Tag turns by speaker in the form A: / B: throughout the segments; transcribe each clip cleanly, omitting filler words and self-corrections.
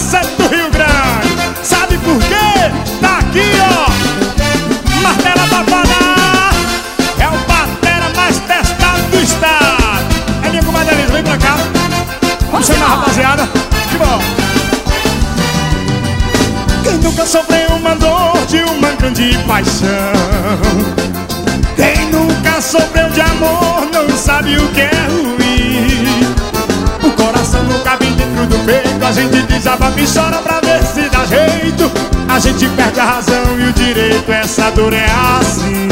A: 7 do Rio Grande. Sabe por quê? Tá aqui, ó, Martela Babalá. É o batera mais testado do estado. É minha comadre Elisa, vem pra cá. Vamos chamar a rapaziada. Que bom. Quem nunca sofreu uma dor de uma grande paixão? Quem nunca sofreu de amor não sabe o que é ruim. O coração não cabe dentro do peito. A gente desabafa e chora pra ver se dá jeito. A gente perde a razão e o direito. Essa dor é assim.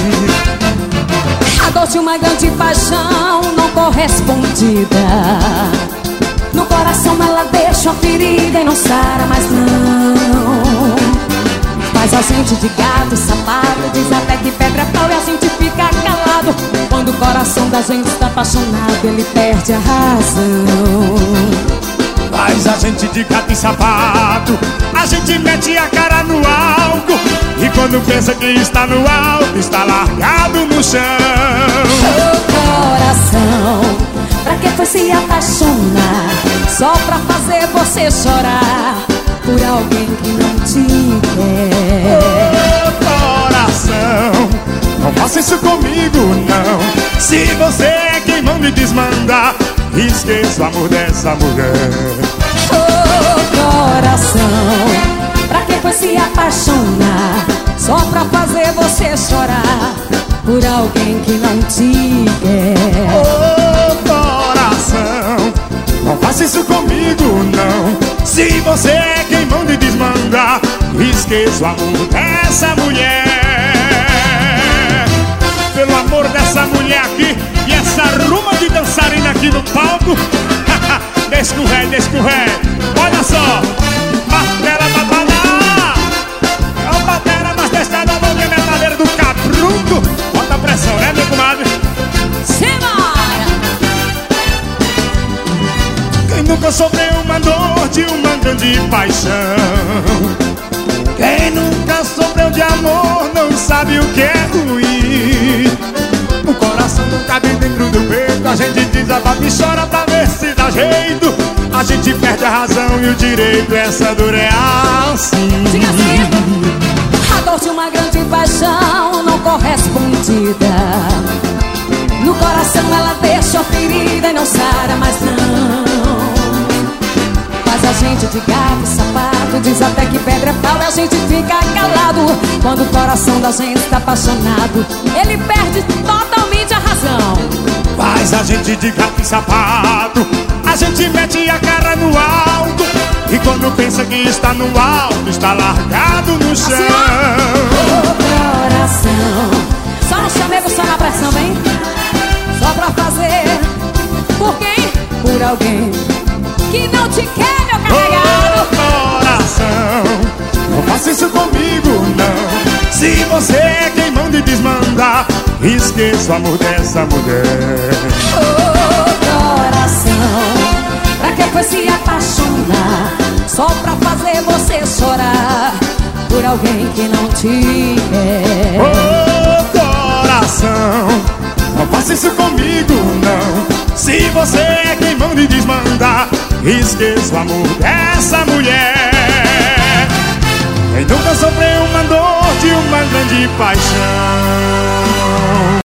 B: A dor de uma grande paixão não correspondida. No coração ela deixa uma ferida e não sara mais não. Faz a gente de gato e sapato, diz até que pedra é pau e a gente fica calado. Quando o coração da gente está apaixonado, ele perde a razão.
A: Faz a gente de gato e sapato, a gente mete a cara no álcool. E quando pensa que está no alto, está largado no chão.
B: Ô coração, pra que foi se apaixonar? Só pra fazer você chorar por alguém que não te quer.
A: Ô coração, não faça isso comigo não. Se você é quem manda e desmanda, esqueça o amor dessa mulher.
B: Ô coração, pra que foi se apaixonar? Só pra fazer você chorar por alguém que não te quer.
A: Ô coração, não faça isso comigo não. Se você é quem manda e desmanda, esqueça o amor dessa mulher. Pelo amor dessa mulher aqui e essa ruma de dançarina aqui no palco. Deixa com o ré, deixa com o ré. Olha só, Martela Babalá. É o batera mais testado, a boca metaleira do Cabrunco. Bota a pressão, né, meu comadre?
B: Simbora!
A: Quem nunca sofreu uma dor de uma grande paixão? Quem nunca sofreu de amor não sabe o que é ruim. O coração não cabe dentro do peito. A gente desabafa e chora pra ver se dá jeito. A gente perde a razão e o direito. Essa dor é assim.
B: Diga assim. A dor de uma grande paixão não correspondida. No coração ela deixa a ferida e não sara mais não. Faz a gente de gato e sapato, diz até que pedra é pau e a gente fica calado. Quando o coração da gente está apaixonado, ele perde totalmente a razão.
A: Faz a gente de gato e sapato, a gente mete a cara no alto. E quando pensa que está no alto, está largado no chão.
B: Assim, ô coração, só no chamego, só na pressão, hein? Só pra fazer por quem? Por alguém que não te quer, meu carregado.
A: Ô coração, não faça isso comigo não. Se você é quem manda e desmanda, esqueça o amor dessa mulher.
B: Ô coração, pra que foi se apaixonar? Só pra fazer você chorar por alguém que não te quer.
A: Ô coração, não faça isso comigo não. Se você é quem manda e desmanda, esqueça o amor dessa mulher. Quem nunca sofreu uma dor de uma grande paixão?